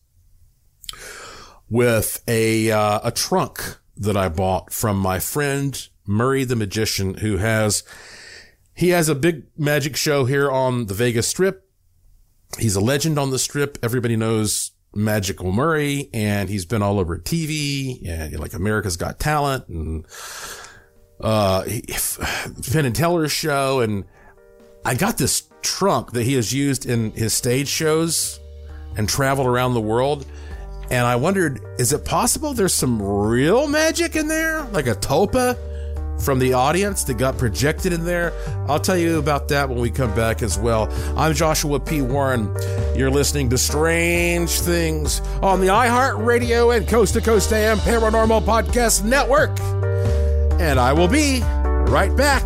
[SPEAKER 7] with a, uh, a trunk that I bought from my friend Murray the Magician, who has, he has a big magic show here on the Vegas Strip. He's a legend on the Strip. Everybody knows Magical Murray, and he's been all over T V and like America's Got Talent and, uh, Penn and Teller's show. And I got this trunk that he has used in his stage shows and traveled around the world. And I wondered, is it possible there's some real magic in there? Like a tulpa from the audience that got projected in there? I'll tell you about that when we come back as well. I'm Joshua P. Warren. You're listening to Strange Things on the iHeartRadio and Coast to Coast A M Paranormal Podcast Network. And I will be right back.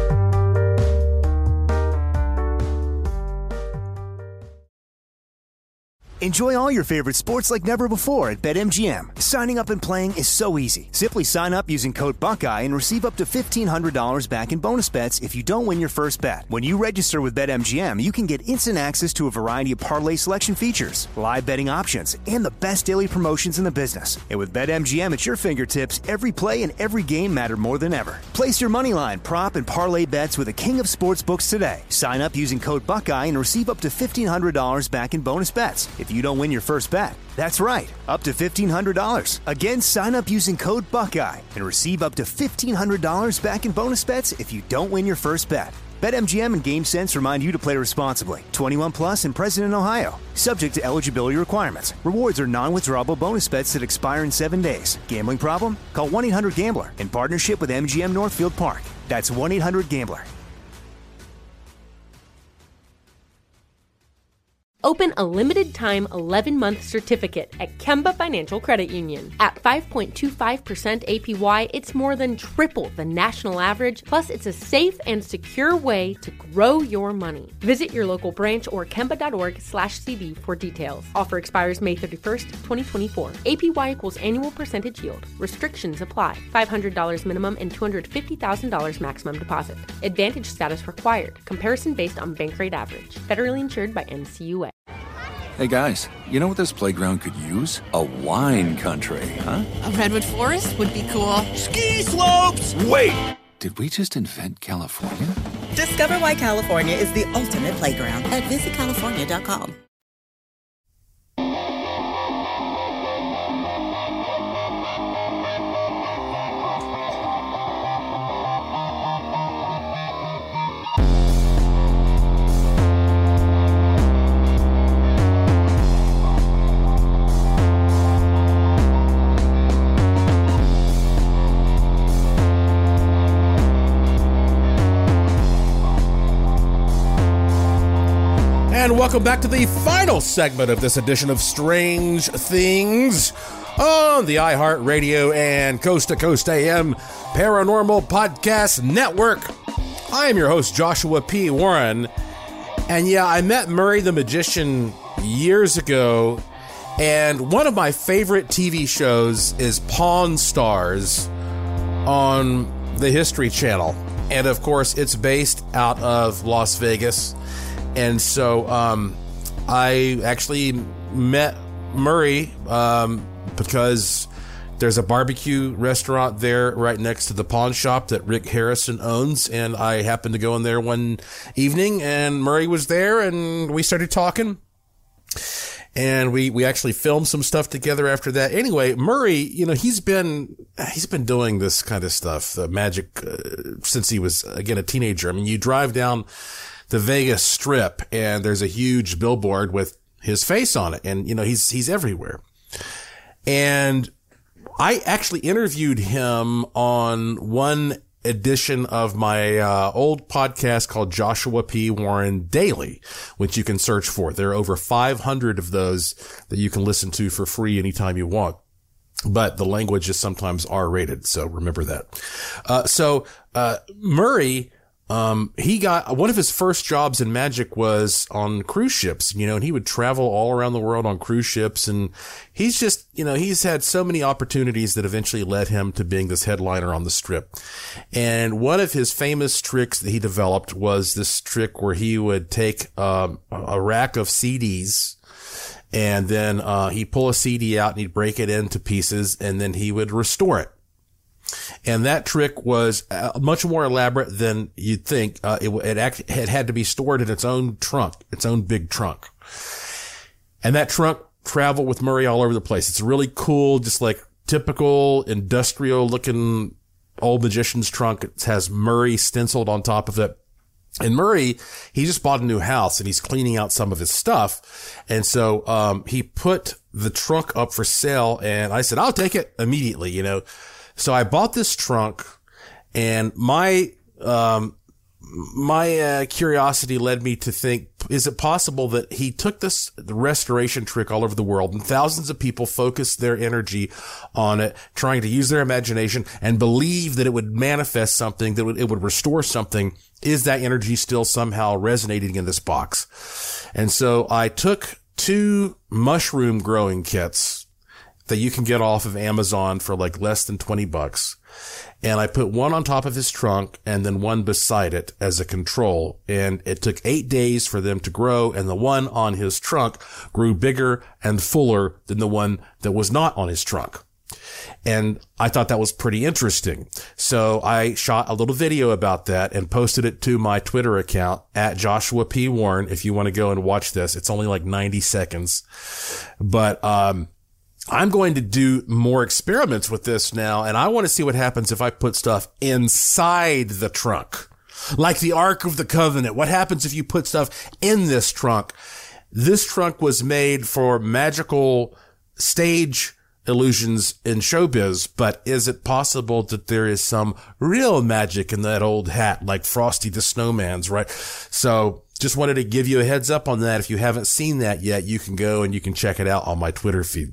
[SPEAKER 1] Enjoy all your favorite sports like never before at BetMGM. Signing up and playing is so easy. Simply sign up using code Buckeye and receive up to fifteen hundred dollars back in bonus bets if you don't win your first bet. When you register with BetMGM, you can get instant access to a variety of parlay selection features, live betting options, and the best daily promotions in the business. And with BetMGM at your fingertips, every play and every game matter more than ever. Place your moneyline, prop, and parlay bets with the king of sportsbooks today. Sign up using code Buckeye and receive up to fifteen hundred dollars back in bonus bets if you don't win your first bet. That's right, up to fifteen hundred dollars. Again, sign up using code Buckeye and receive up to fifteen hundred dollars back in bonus bets if you don't win your first bet. BetMGM and GameSense remind you to play responsibly. twenty-one plus and present in Ohio. Subject to eligibility requirements. Rewards are non-withdrawable bonus bets that expire in seven days. Gambling problem? Call one eight hundred gambler in partnership with M G M Northfield Park. That's one eight hundred gambler.
[SPEAKER 9] Open a limited time eleven month certificate at Kemba Financial Credit Union. At five point two five percent A P Y, it's more than triple the national average, plus it's a safe and secure way to grow your money. Visit your local branch or kemba.org slash CD for details. Offer expires May thirty-first, twenty twenty-four. A P Y equals annual percentage yield. Restrictions apply. five hundred dollars minimum and two hundred fifty thousand dollars maximum deposit. Advantage status required. Comparison based on bank rate average. Federally insured by N C U A.
[SPEAKER 10] Hey guys, you know what this playground could use? A wine country, huh?
[SPEAKER 11] A redwood forest would be cool.
[SPEAKER 4] Ski slopes!
[SPEAKER 10] Wait! Did we just invent California?
[SPEAKER 12] Discover why California is the ultimate playground at visit california dot com.
[SPEAKER 5] And welcome back to the final segment of this edition of Strange Things on the iHeartRadio and Coast to Coast A M Paranormal Podcast Network. I am your host, Joshua P. Warren. And yeah, I met Murray the Magician years ago, and one of my favorite T V shows is Pawn Stars on the History Channel. And of course, it's based out of Las Vegas. And so um, I actually met Murray um, because there's a barbecue restaurant there right next to the pawn shop that Rick Harrison owns. And I happened to go in there one evening, and Murray was there, and we started talking. And we, we actually filmed some stuff together after that. Anyway, Murray, you know, he's been, he's been doing this kind of stuff, the magic, uh, since he was, again, a teenager. I mean, you drive down the Vegas Strip and there's a huge billboard with his face on it. And, you know, he's, he's everywhere. And I actually interviewed him on one edition of my uh, old podcast called Joshua P. Warren Daily, which you can search for. There are over five hundred of those that you can listen to for free anytime you want. But the language is sometimes R-rated, so remember that. Uh, so uh, Murray, um, he got one of his first jobs in magic was on cruise ships, you know, and he would travel all around the world on cruise ships. And he's just, you know, he's had so many opportunities that eventually led him to being this headliner on the Strip. And one of his famous tricks that he developed was this trick where he would take um, a rack of C Ds, and then uh he'd pull a C D out and he'd break it into pieces, and then he would restore it. And that trick was uh, much more elaborate than you'd think. Uh, it, it, act, it had to be stored in its own trunk, its own big trunk. And that trunk traveled with Murray all over the place. It's really cool, just like typical industrial looking old magician's trunk. It has Murray stenciled on top of it. And Murray, he just bought a new house and he's cleaning out some of his stuff. And so, um, he put the trunk up for sale, and I said, I'll take it immediately, you know. So I bought this trunk, and my, um, my, uh, curiosity led me to think, is it possible that he took this restoration trick all over the world, and thousands of people focused their energy on it, trying to use their imagination and believe that it would manifest something, that it would restore something? Is that energy still somehow resonating in this box? And so I took two mushroom growing kits that you can get off of Amazon for like less than twenty bucks. And I put one on top of his trunk and then one beside it as a control. And it took eight days for them to grow. And the one on his trunk grew bigger and fuller than the one that was not on his trunk. And I thought that was pretty interesting. So I shot a little video about that and posted it to my Twitter account at Joshua P. Warren. If you want to go and watch this, it's only like ninety seconds. But, um, I'm going to do more experiments with this now, and I want to see what happens if I put stuff inside the trunk. Like the Ark of the Covenant. What happens if you put stuff in this trunk? This trunk was made for magical stage illusions in showbiz, but is it possible that there is some real magic in that old hat, like Frosty the Snowman's, right? So
[SPEAKER 7] just wanted to give you a heads up on that. If you haven't seen that yet, you can go and you can check it out on my Twitter feed.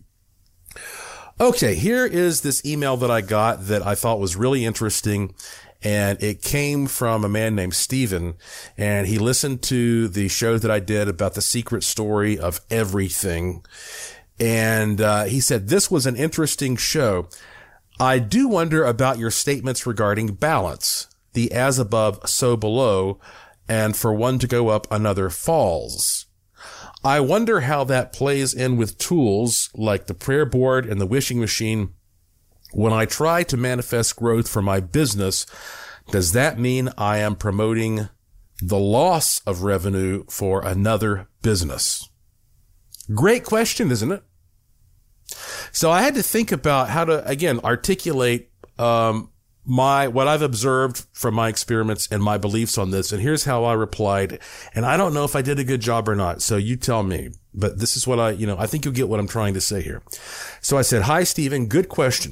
[SPEAKER 7] Okay, here is this email that I got that I thought was really interesting. And it came from a man named Steven, and he listened to the show that I did about the secret story of everything. And uh, he said, this was an interesting show. I do wonder about your statements regarding balance, the as above, so below, and for one to go up, another falls. I wonder how that plays in with tools like the prayer board and the wishing machine. When I try to manifest growth for my business, does that mean I am promoting the loss of revenue for another business? Great question, isn't it? So I had to think about how to, again, articulate um, my what I've observed from my experiments and my beliefs on this. And here's how I replied. And I don't know if I did a good job or not, so you tell me. But this is what I, you know, I think you'll get what I'm trying to say here. So I said, hi, Stephen, good question.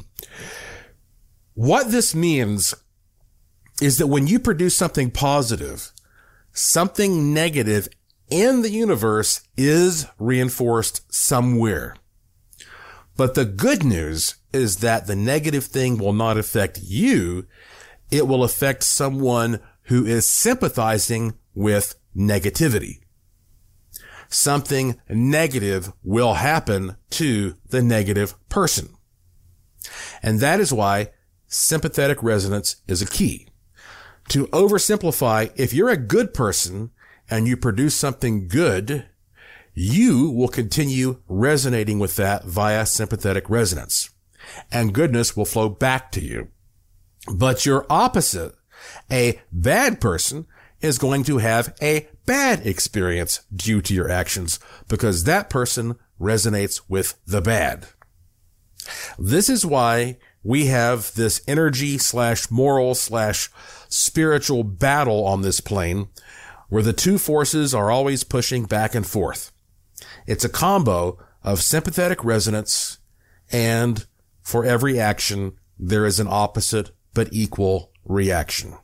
[SPEAKER 7] What this means is that when you produce something positive, something negative in the universe is reinforced somewhere. But the good news is that the negative thing will not affect you. It will affect someone who is sympathizing with negativity. Something negative will happen to the negative person. And that is why sympathetic resonance is a key. To oversimplify, if you're a good person and you produce something good, you will continue resonating with that via sympathetic resonance, and goodness will flow back to you. But your opposite, a bad person, is going to have a bad experience due to your actions because that person resonates with the bad. This is why we have this energy slash moral slash spiritual battle on this plane where the two forces are always pushing back and forth. It's a combo of sympathetic resonance, and for every action, there is an opposite but equal reaction.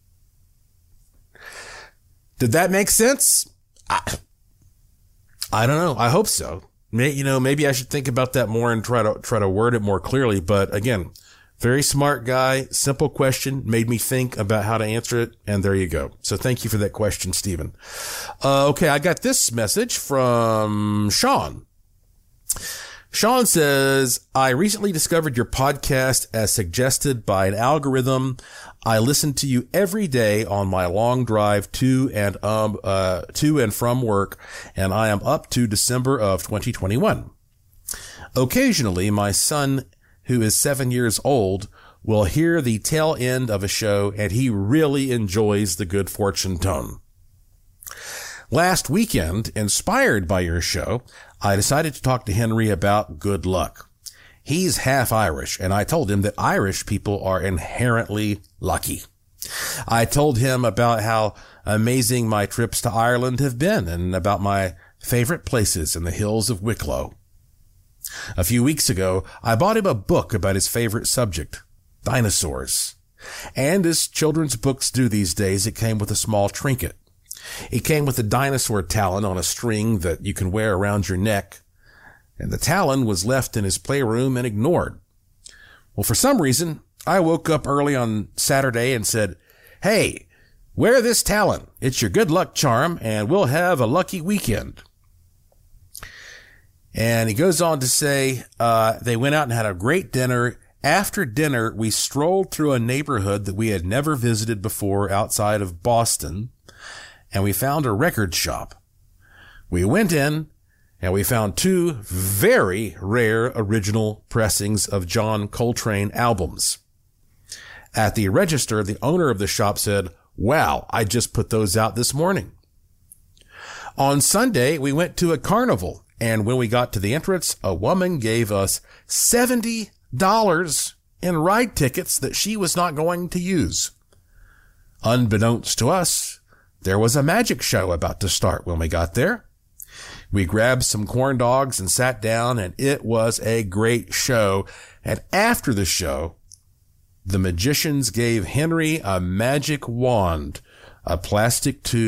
[SPEAKER 7] Did that make sense? I, I don't know. I hope so. May, you know, maybe I should think about that more and try to try to word it more clearly. But again, very smart guy, simple question, made me think about how to answer it, and there you go. So thank you for that question, Stephen. Uh, okay, I got this message from Sean. Sean says, I recently discovered your podcast as suggested by an algorithm. I listen to you every day on my long drive to and um uh to and from work, and I am up to December of twenty twenty-one. Occasionally, my son, who is seven years old, will hear the tail end of a show, and he really enjoys the good fortune tone. Last weekend, inspired by your show, I decided to talk to Henry about good luck. He's half Irish, and I told him that Irish people are inherently lucky. I told him about how amazing my trips to Ireland have been and about my favorite places in the hills of Wicklow. A few weeks ago, I bought him a book about his favorite subject, dinosaurs. And as children's books do these days, it came with a small trinket. It came with a dinosaur talon on a string that you can wear around your neck, and the talon was left in his playroom and ignored. Well, for some reason, I woke up early on Saturday and said, hey, wear this talon. It's your good luck charm, and we'll have a lucky weekend. And he goes on to say, uh, they went out and had a great dinner. After dinner, we strolled through a neighborhood that we had never visited before outside of Boston, and we found a record shop. We went in, and we found two very rare original pressings of John Coltrane albums. At the register, the owner of the shop said, wow, I just put those out this morning. On Sunday, we went to a carnival, and when we got to the entrance, a woman gave us seventy dollars in ride tickets that she was not going to use. Unbeknownst to us, there was a magic show about to start when we got there. We grabbed some corn dogs and sat down, and it was a great show. And after the show, the magicians gave Henry a magic wand, a plastic tube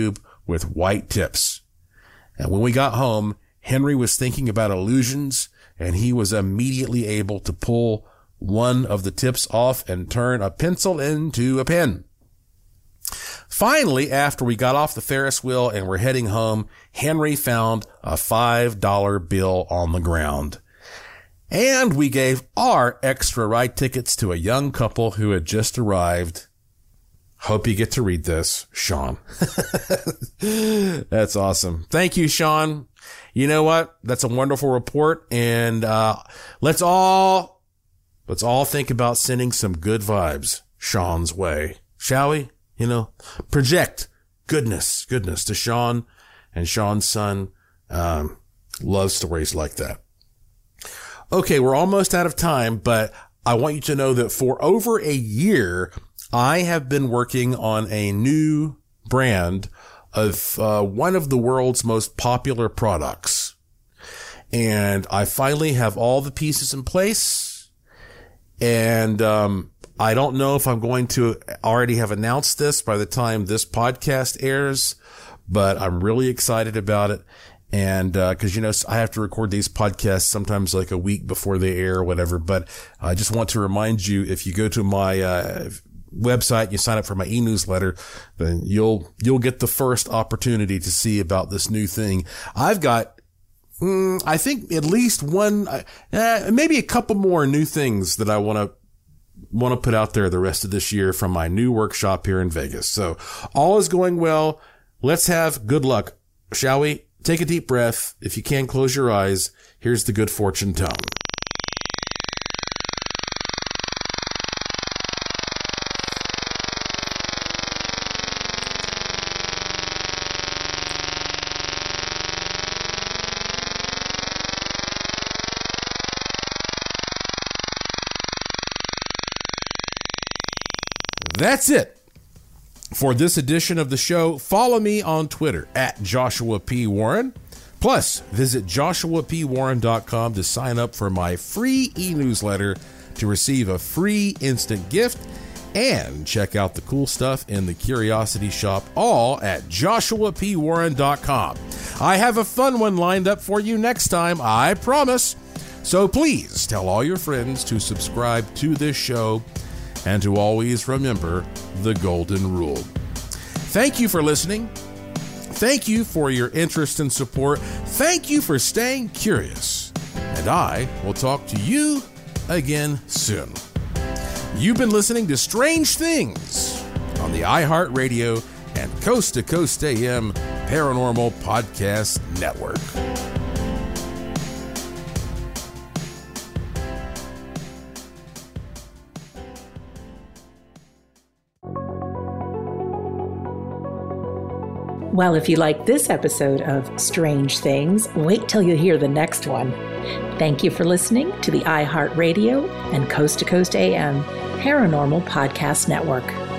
[SPEAKER 7] with white tips. And when we got home, Henry was thinking about illusions, and he was immediately able to pull one of the tips off and turn a pencil into a pen. Finally, after we got off the Ferris wheel and were heading home, Henry found a five dollar bill on the ground. And we gave our extra ride tickets to a young couple who had just arrived. Hope you get to read this, Sean. That's awesome. Thank you, Sean. You know what? That's a wonderful report. And, uh, let's all, let's all think about sending some good vibes Sean's way. Shall we? You know, project goodness, goodness to Sean, and Sean's son, um, loves stories like that. Okay. We're almost out of time, but I want you to know that for over a year, I have been working on a new brand of uh, one of the world's most popular products. And I finally have all the pieces in place. And um I don't know if I'm going to already have announced this by the time this podcast airs, but I'm really excited about it. And uh 'cause, you know, I have to record these podcasts sometimes like a week before they air or whatever. But I just want to remind you, if you go to my uh website, you sign up for my e-newsletter, then you'll, you'll get the first opportunity to see about this new thing. I've got, mm, I think at least one, uh, maybe a couple more new things that I want to, want to put out there the rest of this year from my new workshop here in Vegas. So all is going well. Let's have good luck. Shall we? Take a deep breath. If you can, close your eyes. Here's the good fortune tone. That's it for this edition of the show. Follow me on Twitter at Joshua P. Warren. Plus, visit joshua p warren dot com to sign up for my free e-newsletter to receive a free instant gift, and check out the cool stuff in the Curiosity Shop, all at joshua p warren dot com. I have a fun one lined up for you next time, I promise. So please tell all your friends to subscribe to this show, and to always remember the golden rule. Thank you for listening. Thank you for your interest and support. Thank you for staying curious. And I will talk to you again soon. You've been listening to Strange Things on the iHeartRadio and Coast to Coast A M Paranormal Podcast Network.
[SPEAKER 13] Well, if you like this episode of Strange Things, wait till you hear the next one. Thank you for listening to the iHeartRadio and Coast to Coast A M Paranormal Podcast Network.